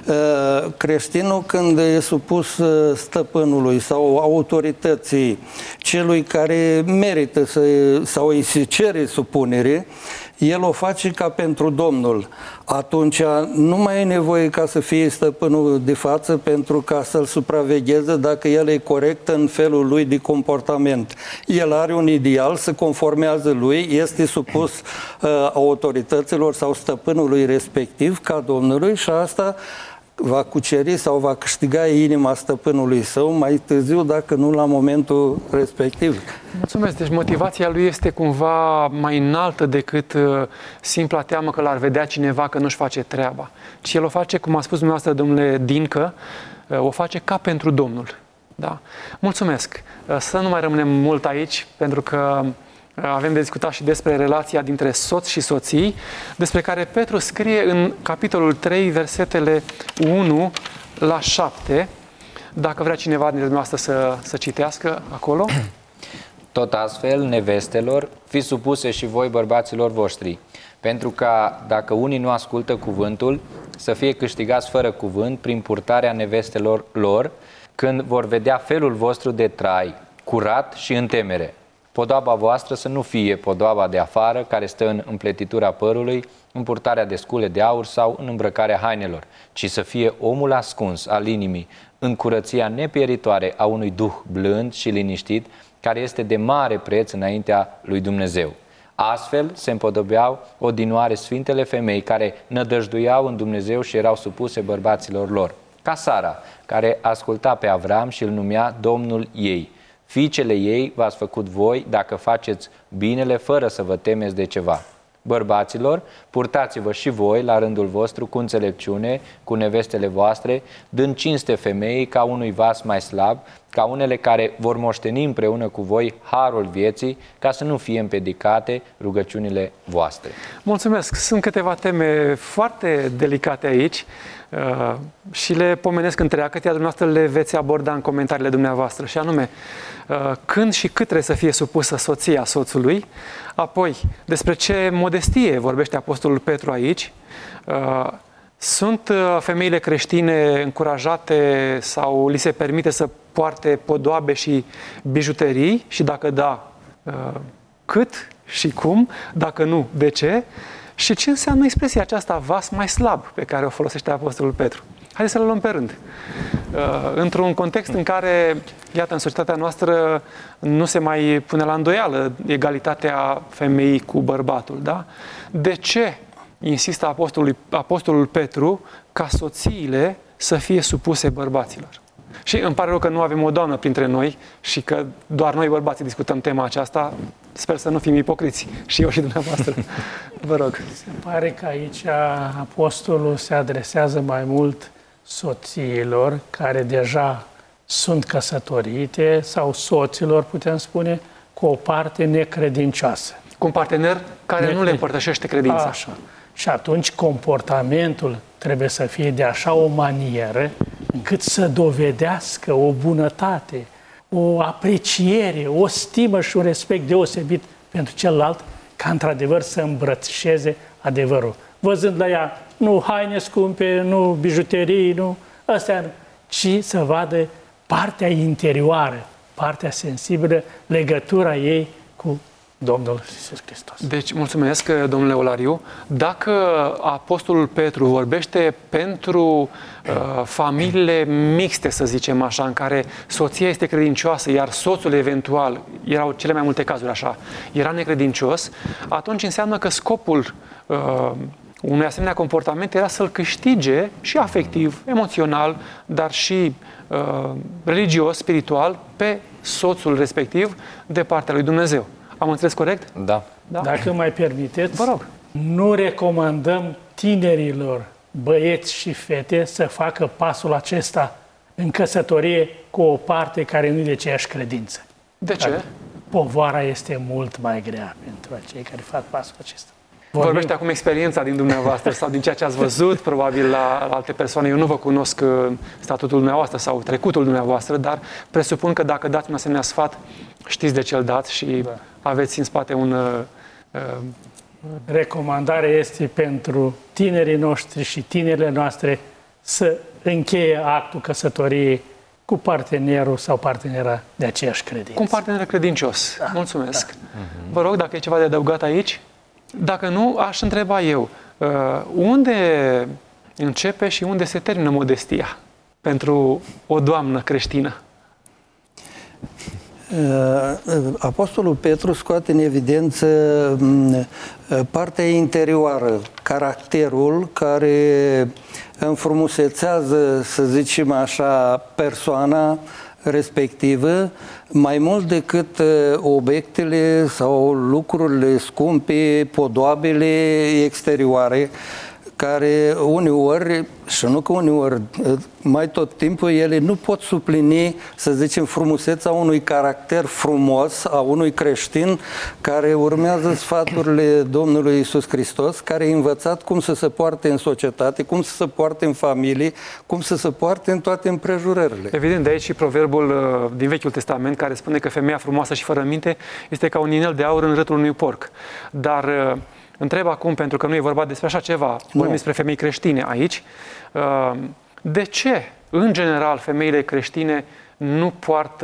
Creștinul când e supus stăpânului sau autorității celui care merită să, sau îi se cere supunere, el o face ca pentru Domnul. Atunci nu mai e nevoie ca să fie stăpânul de față pentru ca să-l supravegheze dacă el e corect în felul lui de comportament. El are un ideal, se conformează lui, este supus uh, autorităților sau stăpânului respectiv ca Domnului și asta va cuceri sau va câștiga inima stăpânului său mai târziu, dacă nu la momentul respectiv. Mulțumesc. Deci motivația lui este cumva mai înaltă decât uh, simpla teamă că l-ar vedea cineva că nu-și face treaba. Ci el o face, cum a spus dumneavoastră, domnule Dincă, uh, o face ca pentru Domnul. Da? Mulțumesc. Uh, să nu mai rămânem mult aici, pentru că avem de discutat și despre relația dintre soț și soții, despre care Petru scrie în capitolul trei, versetele unu la șapte. Dacă vrea cineva dintre dumneavoastră să, să citească acolo. Tot astfel, nevestelor, fiți supuse și voi bărbaților voștri, pentru ca, dacă unii nu ascultă cuvântul, să fie câștigați fără cuvânt prin purtarea nevestelor lor, când vor vedea felul vostru de trai, curat și în temere. Podoaba voastră să nu fie podoaba de afară, care stă în împletitura părului, în purtarea de scule de aur sau în îmbrăcarea hainelor, ci să fie omul ascuns al inimii, în curăția nepieritoare a unui duh blând și liniștit, care este de mare preț înaintea lui Dumnezeu. Astfel se împodobeau odinoare sfintele femei care nădăjduiau în Dumnezeu și erau supuse bărbaților lor, ca Sara, care asculta pe Avram și îl numea Domnul ei. Fiicele ei v-ați făcut voi dacă faceți binele fără să vă temeți de ceva. Bărbaților, purtați-vă și voi la rândul vostru cu înțelepciune, cu nevestele voastre, dând cinste femeii ca unui vas mai slab, ca unele care vor moșteni împreună cu voi harul vieții, ca să nu fie împiedicate rugăciunile voastre. Mulțumesc! Sunt câteva teme foarte delicate aici uh, și le pomenesc întreagă, iar dumneavoastră le veți aborda în comentariile dumneavoastră, și anume uh, când și cât trebuie să fie supusă soția soțului, apoi despre ce modestie vorbește Apostolul Petru aici. Uh, Sunt femeile creștine încurajate sau li se permite să poarte podoabe și bijuterii? Și dacă da, cât și cum? Dacă nu, de ce? Și ce înseamnă expresia aceasta, vas mai slab, pe care o folosește Apostolul Petru? Haideți să le luăm pe rând. Într-un context în care, iată, în societatea noastră nu se mai pune la îndoială egalitatea femeii cu bărbatul, da? De ce insistă apostolul, apostolul Petru ca soțiile să fie supuse bărbaților? Și îmi pare rău că nu avem o doamnă printre noi și că doar noi bărbații discutăm tema aceasta. Sper să nu fim ipocriți, și eu și dumneavoastră. Vă rog. Se pare că aici apostolul se adresează mai mult soțiilor care deja sunt căsătorite sau soților, putem spune, cu o parte necredincioasă. Cu un partener care Ne- nu le împărtășește credința. Așa. Și atunci comportamentul trebuie să fie de așa o manieră încât să dovedească o bunătate, o apreciere, o stimă și un respect deosebit pentru celălalt, ca într-adevăr să îmbrățișeze adevărul. Văzând la ea, nu haine scumpe, nu bijuterii, nu astea, nu, ci să vadă partea interioară, partea sensibilă, legătura ei cu Domnul Iisus Hristos. Deci, mulțumesc, domnule Olariu. Dacă Apostolul Petru vorbește pentru uh, familiile mixte, să zicem așa, în care soția este credincioasă, iar soțul eventual, erau cele mai multe cazuri așa, era necredincios, atunci înseamnă că scopul uh, unui asemenea comportament era să-l câștige și afectiv, emoțional, dar și uh, religios, spiritual, pe soțul respectiv de partea lui Dumnezeu. Am înțeles corect? Da. Da. Dacă mai permiteți, Vă rog. nu recomandăm tinerilor, băieți și fete, să facă pasul acesta în căsătorie cu o parte care nu e de aceeași credință. De ce? Dar povara este mult mai grea pentru cei care fac pasul acesta. Vorbește acum experiența din dumneavoastră sau din ceea ce ați văzut, probabil la, la alte persoane. Eu nu vă cunosc uh, statutul dumneavoastră sau trecutul dumneavoastră, dar presupun că dacă dați un asemenea sfat, știți de ce îl dați și Da. aveți în spate un... Uh, uh, Recomandarea este pentru tinerii noștri și tinerile noastre să încheie actul căsătoriei cu partenerul sau partenera de aceeași credință. cu un partener credincios. Da. Mulțumesc. Da. Vă rog, dacă e ceva de adăugat aici? Dacă nu, aș întreba eu, uh, unde începe și unde se termină modestia pentru o doamnă creștină? Apostolul Petru scoate în evidență partea interioară, caracterul care înfrumusețează, să zicem așa, persoana respectivă, mai mult decât obiectele sau lucrurile scumpe, podoabele exterioare, care uneori, și nu că uneori, mai tot timpul, ele nu pot suplini, să zicem, frumusețea unui caracter frumos, a unui creștin care urmează sfaturile Domnului Iisus Hristos, care a învățat cum să se poarte în societate, cum să se poarte în familie, cum să se poarte în toate împrejurările. Evident, de aici și proverbul uh, din Vechiul Testament, care spune că femeia frumoasă și fără minte este ca un inel de aur în râtul unui porc. Dar uh, întreb acum, pentru că nu e vorba despre așa ceva, vorbim despre femei creștine aici, uh, de ce, în general, femeile creștine nu poartă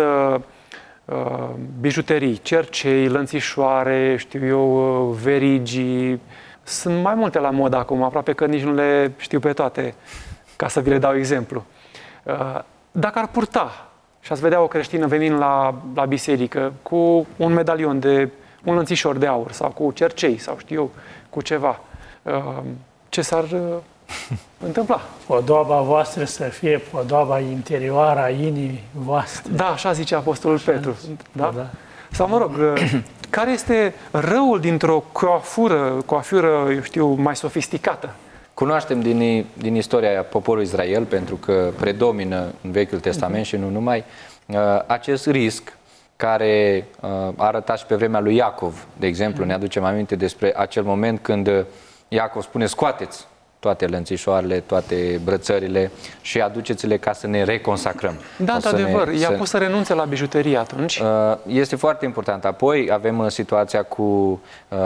uh, bijuterii, cercei, lănțișoare, știu eu, uh, verigi? Sunt mai multe la modă acum, aproape că nici nu le știu pe toate, ca să vi le dau exemplu. Uh, Dacă ar purta și ați vedea o creștină venind la, la biserică cu un medalion de un lănțișor de aur sau cu cercei sau știu eu, cu ceva, ce s-ar întâmpla? Podoaba voastră să fie podoaba interioară a inimii voastre. Da, așa zice Apostolul Petru. Da? Da. Sau mă rog, care este răul dintr-o coafură, coafură, eu știu, mai sofisticată? Cunoaștem din, din istoria poporului Israel, pentru că predomină în Vechiul Testament și nu numai, acest risc care a arătat și pe vremea lui Iacov, de exemplu, ne aducem aminte despre acel moment când Iacov spune: scoateți toate lănțișoarele, toate brățările și aduceți-le ca să ne reconsacrăm. Da, într-adevăr, i-a pus să renunțe la bijuterie atunci. Este foarte important. Apoi avem situația cu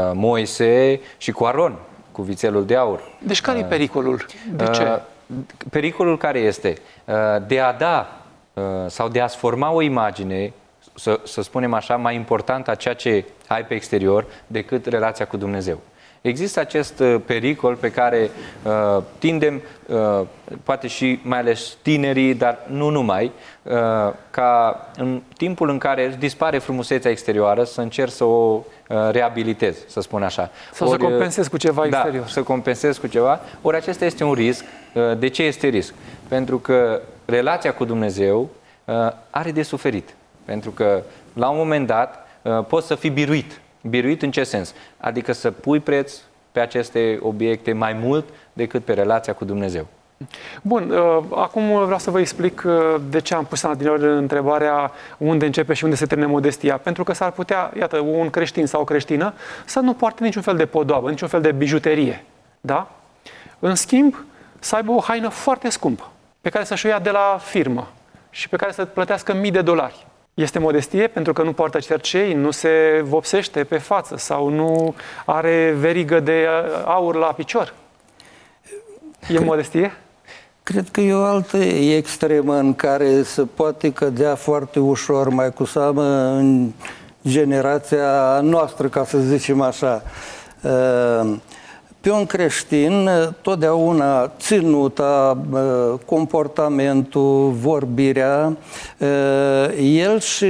Moise și cu Aron, cu vițelul de aur. Deci care e pericolul? De ce? Pericolul care este? De a da sau de a-ți forma o imagine, să, să spunem așa, mai importantă a ceea ce ai pe exterior decât relația cu Dumnezeu. Există acest pericol pe care uh, tindem, uh, poate și mai ales tinerii, dar nu numai, uh, ca în timpul în care îți dispare frumusețea exterioară să încerci să o uh, reabilitezi, să spun așa. Sau ori, să compensezi cu ceva da, exterior. să compensezi cu ceva. Ori acesta este un risc. Uh, de ce este risc? Pentru că relația cu Dumnezeu uh, are de suferit. Pentru că la un moment dat uh, poți să fii biruit. Biruit în ce sens? Adică să pui preț pe aceste obiecte mai mult decât pe relația cu Dumnezeu. Bun, acum vreau să vă explic de ce am pus adineauri întrebarea unde începe și unde se termină modestia. Pentru că s-ar putea, iată, un creștin sau o creștină să nu poarte niciun fel de podoabă, niciun fel de bijuterie. Da? În schimb, să aibă o haină foarte scumpă, pe care să-și o ia de la firmă și pe care să plătească mii de dolari. Este modestie pentru că nu poartă cercei, nu se vopsește pe față sau nu are verigă de aur la picior. E modestie? Cred că e o altă extremă în care se poate cădea foarte ușor, mai cu seamă în generația noastră, ca să zicem așa. Pe un creștin, totdeauna ținuta, comportamentul, vorbirea, el și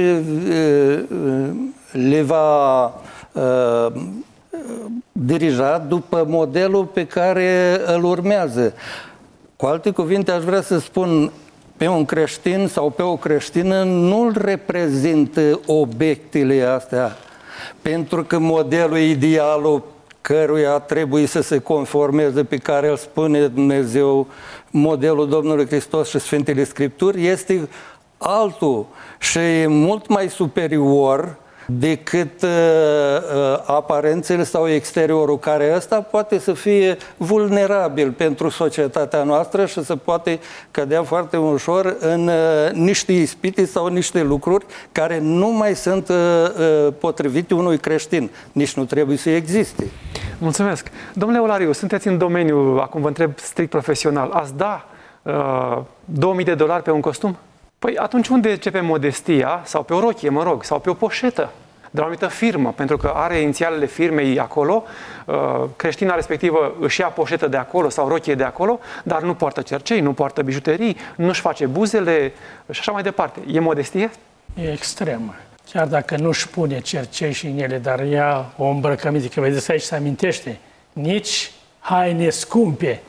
le va dirija după modelul pe care îl urmează. Cu alte cuvinte, aș vrea să spun, pe un creștin sau pe o creștină nu-l reprezintă obiectele astea, pentru că modelul idealul căruia trebuie să se conformeze, pe care îl spune Dumnezeu, modelul Domnului Hristos și Sfintele Scripturi, este altul și e mult mai superior decât uh, uh, aparențele sau exteriorul, care ăsta poate să fie vulnerabil pentru societatea noastră și să poate cădea foarte ușor în uh, niște ispite sau niște lucruri care nu mai sunt uh, uh, potrivite unui creștin. Nici nu trebuie să existe. Mulțumesc. Domnule Olariu, sunteți în domeniu, acum vă întreb strict profesional, ați da uh, două mii de dolari pe un costum? Păi atunci unde începe modestia, sau pe o rochie, mă rog, sau pe o poșetă de la o anumită firmă, pentru că are inițialele firmei acolo, creștina respectivă își ia poșetă de acolo sau rochie de acolo, dar nu poartă cercei, nu poartă bijuterii, nu-și face buzele și așa mai departe. E modestie? E extremă. Chiar dacă nu-și pune cercei și inele, dar ia o îmbrăcăminte, că vedeți aici se amintește, nici haine scumpe,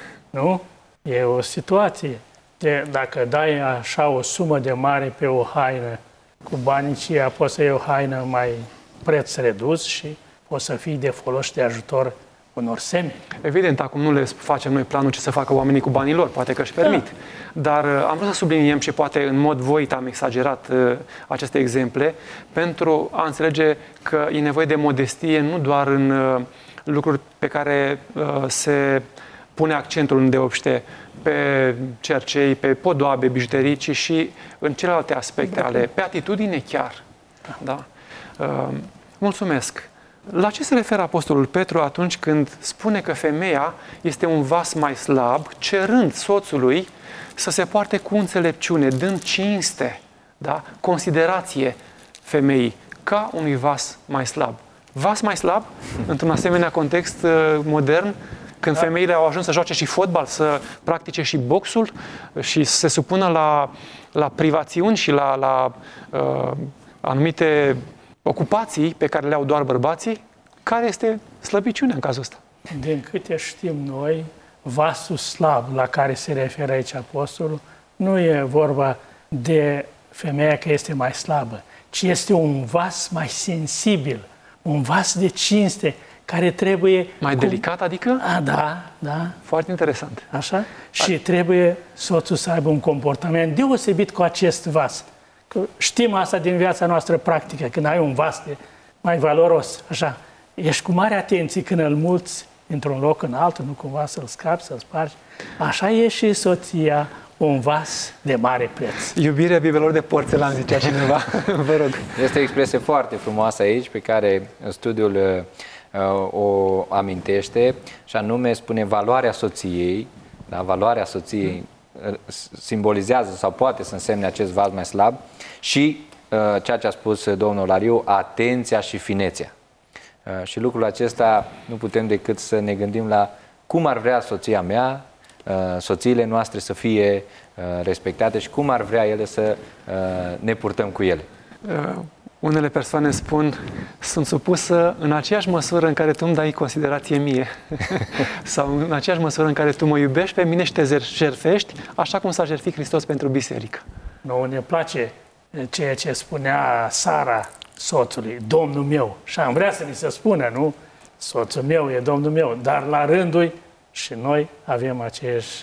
nu? E o situație. De, dacă dai așa o sumă de mare pe o haină, cu banii aceia poți să iei o haină mai preț redus și poți să fii de folos și de ajutor unor semeni. Evident, acum nu le facem noi planul ce să facă oamenii cu banii lor, poate că își permit. Da. Dar am vrut să subliniem și poate în mod voit am exagerat uh, aceste exemple pentru a înțelege că e nevoie de modestie nu doar în uh, lucruri pe care uh, se pune accentul îndeopște pe cercei, pe podoabe, bijuterii, ci și în celelalte aspecte ale, pe atitudine chiar. Da? Uh, mulțumesc. La ce se referă Apostolul Petru atunci când spune că femeia este un vas mai slab, cerând soțului să se poarte cu înțelepciune, dând cinste, da? Considerație femeii, ca unui vas mai slab. Vas mai slab, într-un asemenea context modern, când da. femeile au ajuns să joace și fotbal, să practice și boxul și să se supună la, la privațiuni și la, la uh, anumite ocupații pe care le au doar bărbații, care este slăbiciunea în cazul ăsta? Din câte știm noi, vasul slab la care se referă aici apostolul, nu e vorba de femeia că este mai slabă, ci este un vas mai sensibil, un vas de cinste, care trebuie... Mai cum... delicat, adică? A, da, da. Foarte interesant. Așa? Și trebuie soțul să aibă un comportament deosebit cu acest vas. Că știm asta din viața noastră practică, când ai un vas de mai valoros, așa, ești cu mare atenție când îl mulți într-un loc în altul, nu cumva să-l scapi, să-l spargi. Așa e și soția un vas de mare preț. Iubirea bibelor de porțelan, zicea cineva. Vă rog. Este o expresie foarte frumoasă aici, pe care studiul uh, o amintește, și anume spune valoarea soției, da? Valoarea soției mm. simbolizează sau poate să însemne acest vas mai slab și uh, ceea ce a spus domnul Olariu, atenția și finețea. Uh, și lucrul acesta nu putem decât să ne gândim la cum ar vrea soția mea, uh, soțiile noastre să fie uh, respectate și cum ar vrea ele să uh, ne purtăm cu ele. Uh, unele persoane spun, sunt supusă în aceeași măsură în care tu îmi dai considerație mie sau în aceeași măsură în care tu mă iubești pe mine și te jertfești, așa cum s-a jertfit Hristos pentru biserică. Nouă ne place ceea ce spunea Sara soțului, Domnul meu. Și am vrea să ni se spună, nu? Soțul meu e Domnul meu, dar la rândul și noi avem aceeași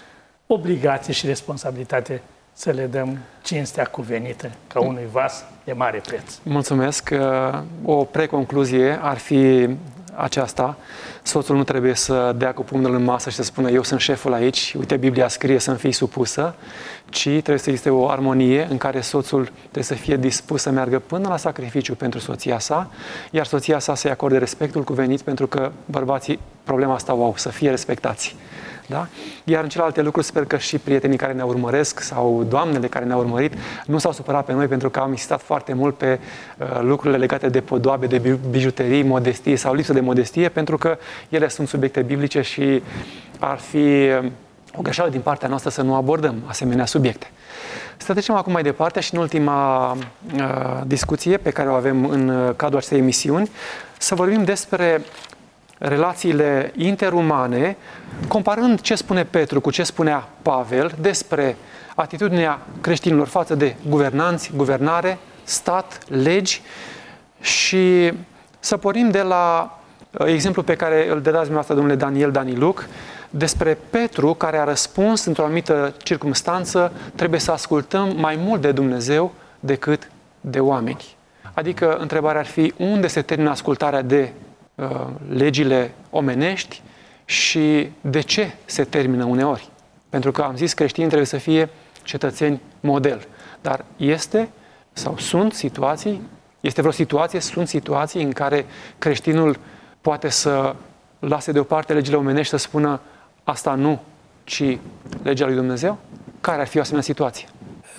obligație și responsabilitate să le dăm cinstea cuvenită ca unui vas de mare preț. Mulțumesc. O preconcluzie ar fi aceasta. Soțul nu trebuie să dea cu pumnul în masă și să spună eu sunt șeful aici, uite Biblia scrie să-mi fii supusă, ci trebuie să existe o armonie în care soțul trebuie să fie dispus să meargă până la sacrificiu pentru soția sa, iar soția sa să-i acorde respectul cuvenit, pentru că bărbații problema asta o au, să fie respectați. Da? Iar în celelalte lucruri sper că și prietenii care ne urmăresc sau doamnele care ne-au urmărit nu s-au supărat pe noi pentru că am insistat foarte mult pe uh, lucrurile legate de podoabe, de bijuterii, modestie sau lipsă de modestie, pentru că ele sunt subiecte biblice și ar fi o greșeală din partea noastră să nu abordăm asemenea subiecte. Să trecem acum mai departe și în ultima uh, discuție pe care o avem în cadrul acestei emisiuni, să vorbim despre relațiile interumane, comparând ce spune Petru cu ce spunea Pavel despre atitudinea creștinilor față de guvernanți, guvernare, stat, legi, și să pornim de la exemplu pe care îl dădeați dumneavoastră, domnule Daniel Daniluc, despre Petru care a răspuns într-o anumită circumstanță: trebuie să ascultăm mai mult de Dumnezeu decât de oameni. Adică întrebarea ar fi: unde se termină ascultarea de legile omenești și de ce se termină uneori? Pentru că am zis, creștinii trebuie să fie cetățeni model. Dar este sau sunt situații, este vreo situație, sunt situații în care creștinul poate să lase deoparte legile omenești, să spună asta nu, ci legea lui Dumnezeu? Care ar fi o asemenea situație?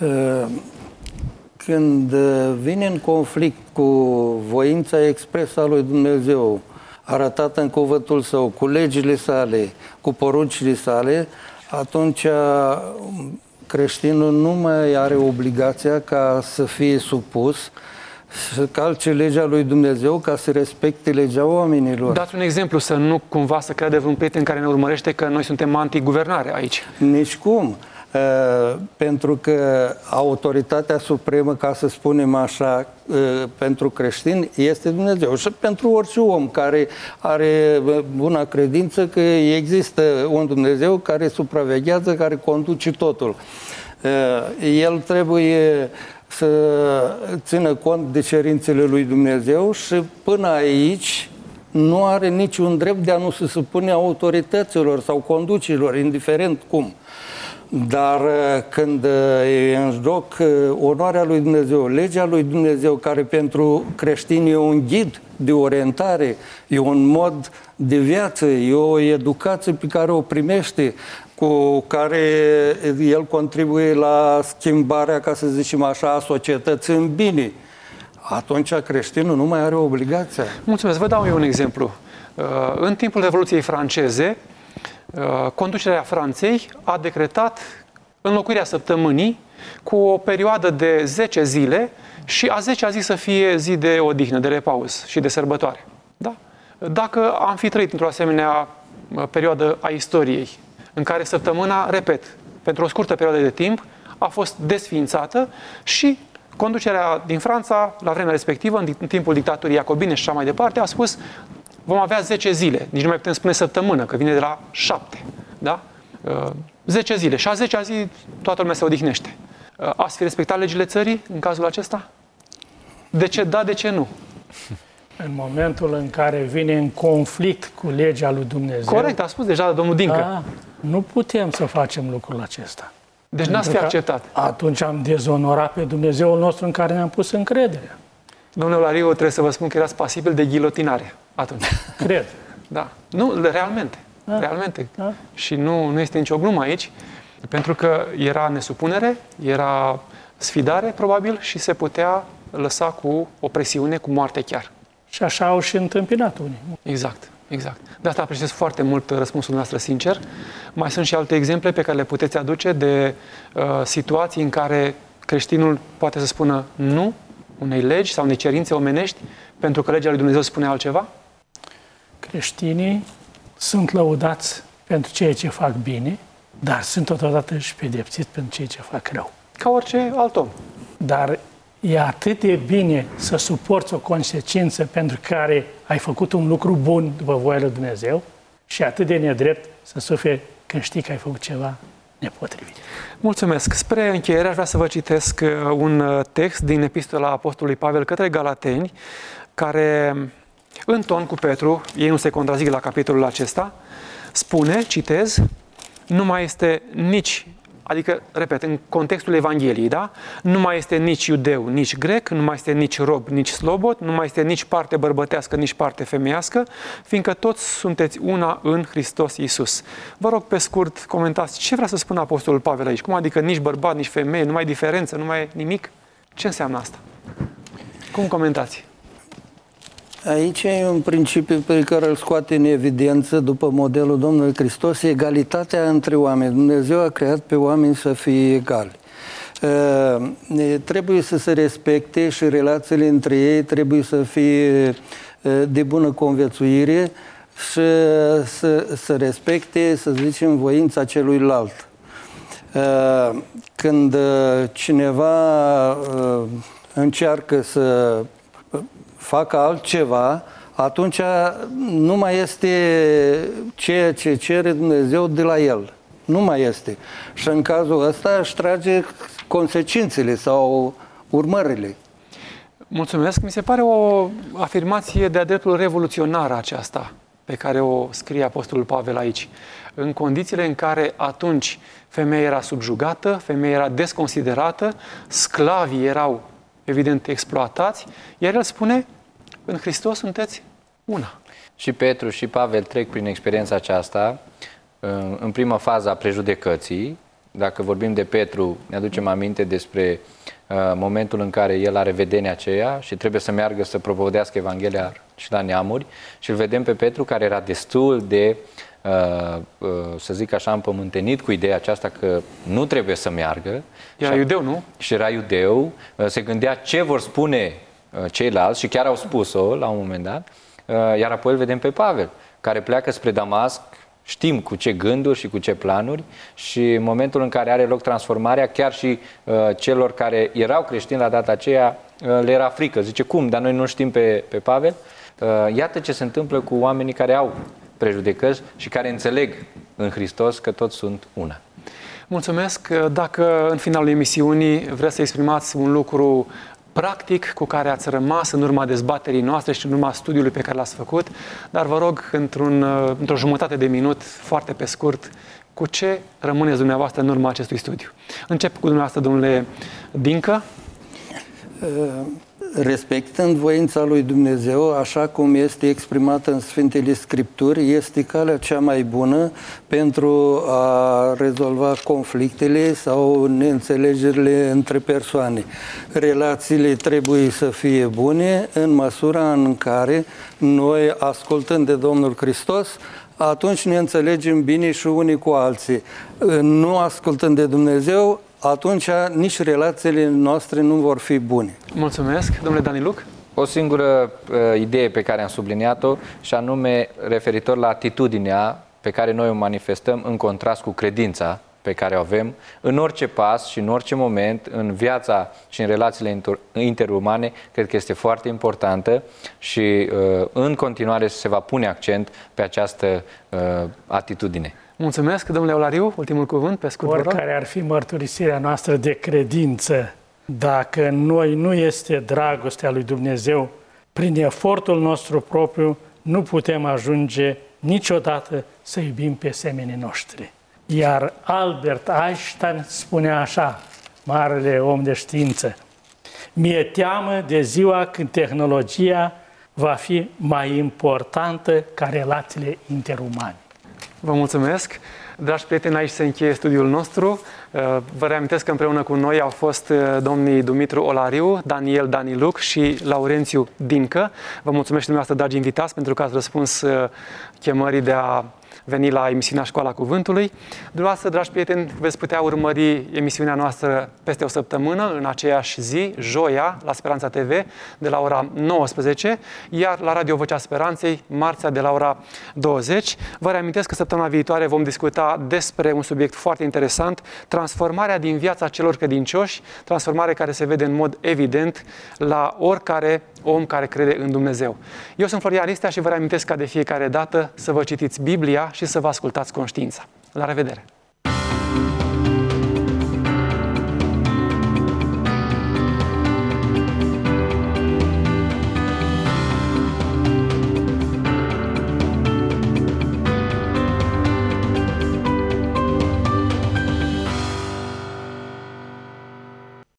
Când vine în conflict cu voința expresă a lui Dumnezeu, arătată în cuvântul Său, cu legile sale, cu poruncile sale, atunci creștinul nu mai are obligația ca să fie supus, să calce legea lui Dumnezeu ca să respecte legea oamenilor. Dați un exemplu, să nu cumva să creadă vreun prieten care ne urmărește că noi suntem anti-guvernare aici. Nici cum. Uh, pentru că autoritatea supremă, ca să spunem așa, uh, pentru creștini este Dumnezeu. Și pentru orice om care are bună credință că există un Dumnezeu care supraveghează, care conduce totul. Uh, el trebuie să țină cont de cerințele lui Dumnezeu și până aici nu are niciun drept de a nu se supune autorităților sau conducerilor, indiferent cum. Dar când e în joc onoarea lui Dumnezeu, legea lui Dumnezeu, care pentru creștini e un ghid de orientare, e un mod de viață, e o educație pe care o primește, cu care el contribuie la schimbarea, ca să zicem așa, a societății în bine, atunci creștinul nu mai are obligația. Mulțumesc. Vă dau eu un exemplu. În timpul Revoluției franceze, conducerea Franței a decretat înlocuirea săptămânii cu o perioadă de zece zile și a zecea zi să fie zi de odihnă, de repaus și de sărbătoare. Da? Dacă am fi trăit într-o asemenea perioadă a istoriei, în care săptămâna, repet, pentru o scurtă perioadă de timp, a fost desființată și conducerea din Franța, la vremea respectivă, în timpul dictaturii iacobine și așa mai departe, a spus: vom avea zece zile, nici nu mai putem spune săptămână, că vine de la șapte, da? zece zile. Și a zecea zi toată lumea se odihnește. Ați fi respectat legile țării în cazul acesta? De ce da, de ce nu? În momentul în care vine în conflict cu legea lui Dumnezeu... Corect, a spus deja domnul Dincă. A, nu putem să facem lucrul acesta. Deci n-ați fi acceptat. Atunci am dezonorat pe Dumnezeul nostru în care ne-am pus încredere. Domnule Lariu, trebuie să vă spun că erați pasibil de ghilotinare atunci. Cred. Da. Nu, realmente. Da. Realmente. Da. Și nu, nu este nicio glumă aici, pentru că era nesupunere, era sfidare, probabil, și se putea lăsa cu o presiune, cu moarte chiar. Și așa au și întâmpinat unii. Exact, exact. De asta apreciez foarte mult răspunsul noastră sincer. Mai sunt și alte exemple pe care le puteți aduce de uh, situații în care creștinul poate să spună nu unei legi sau unei cerințe omenești, pentru că legea lui Dumnezeu spune altceva? Creștinii sunt lăudați pentru ceea ce fac bine, dar sunt totodată și pedepsiți pentru ceea ce fac rău. Ca orice alt om. Dar e atât de bine să suporți o consecință pentru care ai făcut un lucru bun după voia lui Dumnezeu și atât de nedrept să suferi când știi că ai făcut ceva nepotrivite. Mulțumesc. Spre încheiere aș vrea să vă citesc un text din Epistola Apostolului Pavel către Galateni, care, în ton cu Petru, ei nu se contrazic la capitolul acesta, spune, citez, nu mai este nici, adică, repet, în contextul Evangheliei, da? Nu mai este nici iudeu, nici grec, nu mai este nici rob, nici slobod, nu mai este nici parte bărbătească, nici parte femeiască, fiindcă toți sunteți una în Hristos Iisus. Vă rog, pe scurt, comentați ce vrea să spună Apostolul Pavel aici. Cum adică nici bărbat, nici femeie, nu mai diferență, nu mai nimic? Ce înseamnă asta? Cum comentați? Aici e un principiu pe care îl scoate în evidență, după modelul Domnului Hristos, egalitatea între oameni. Dumnezeu a creat pe oameni să fie egali. Trebuie să se respecte și relațiile între ei trebuie să fie de bună conviețuire și să, să respecte, să zicem, voința celuilalt. Când cineva încearcă să facă altceva, atunci nu mai este ceea ce cere Dumnezeu de la el. Nu mai este. Și în cazul ăsta își trage consecințele sau urmările. Mulțumesc. Mi se pare o afirmație de-a dreptul revoluționară aceasta pe care o scrie Apostolul Pavel aici. În condițiile în care atunci femeia era subjugată, femeia era desconsiderată, sclavii erau evident exploatați, iar el spune, în Hristos sunteți una. Și Petru și Pavel trec prin experiența aceasta, în prima fază a prejudecății. Dacă vorbim de Petru, ne aducem aminte despre uh, momentul în care el are vedenia aceea și trebuie să meargă să propovădească Evanghelia și la neamuri, și îl vedem pe Petru care era destul de, uh, uh, să zic așa, împământenit cu ideea aceasta că nu trebuie să meargă. Era și, iudeu, nu? Și era iudeu, uh, se gândea ce vor spune uh, ceilalți și chiar au spus-o la un moment dat, uh, iar apoi îl vedem pe Pavel, care pleacă spre Damasc. Știm cu ce gânduri și cu ce planuri, și în momentul în care are loc transformarea, chiar și uh, celor care erau creștini la data aceea, uh, le era frică. Zice, cum? Dar noi nu știm pe, pe Pavel? Uh, iată ce se întâmplă cu oamenii care au prejudecăți și care înțeleg în Hristos că toți sunt una. Mulțumesc. Dacă în finalul emisiunii vreți să exprimați un lucru practic cu care ați rămas în urma dezbaterii noastre și în urma studiului pe care l-ați făcut, dar vă rog, într-un, într-o jumătate de minut, foarte pe scurt, cu ce rămâneți dumneavoastră în urma acestui studiu. Încep cu dumneavoastră, domnule Dincă. Respectând voința lui Dumnezeu, așa cum este exprimată în Sfintele Scripturi, este calea cea mai bună pentru a rezolva conflictele sau neînțelegerile între persoane. Relațiile trebuie să fie bune în măsura în care noi, ascultând de Domnul Hristos, atunci ne înțelegem bine și unii cu alții. Nu ascultând de Dumnezeu, atunci nici relațiile noastre nu vor fi bune. Mulțumesc. Domnule Daniluc? O singură uh, idee pe care am subliniat-o, și anume referitor la atitudinea pe care noi o manifestăm în contrast cu credința pe care o avem în orice pas și în orice moment, în viața și în relațiile interumane, cred că este foarte importantă și uh, în continuare se va pune accent pe această uh, atitudine. Mulțumesc. Domnule Olariu, ultimul cuvânt, pe scurt. Oricare ar fi mărturisirea noastră de credință, dacă în noi nu este dragostea lui Dumnezeu, prin efortul nostru propriu nu putem ajunge niciodată să iubim pe semenii noștri. Iar Albert Einstein spunea așa, marele om de știință, mi-e teamă de ziua când tehnologia va fi mai importantă ca relațiile interumane. Vă mulțumesc. Dragi prieteni, aici se încheie studiul nostru. Vă reamintesc că împreună cu noi au fost domnii Dumitru Olariu, Daniel Daniluc și Laurențiu Dincă. Vă mulțumesc și dumneavoastră, dragi invitați, pentru că ați răspuns chemării de a veni la emisiunea Școala Cuvântului. Dumneavoastră, dragi prieteni, veți putea urmări emisiunea noastră peste o săptămână, în aceeași zi, joia, la Speranța T V, de la ora nouăsprezece, iar la Radio Vocea Speranței, marțea, de la ora douăzeci. Vă reamintesc că săptămâna viitoare vom discuta despre un subiect foarte interesant, transformarea din viața celor credincioși, transformare care se vede în mod evident la oricare om care crede în Dumnezeu. Eu sunt Florian Ristea și vă reamintesc ca de fiecare dată să vă citiți Biblia și să vă ascultați conștiința. La revedere!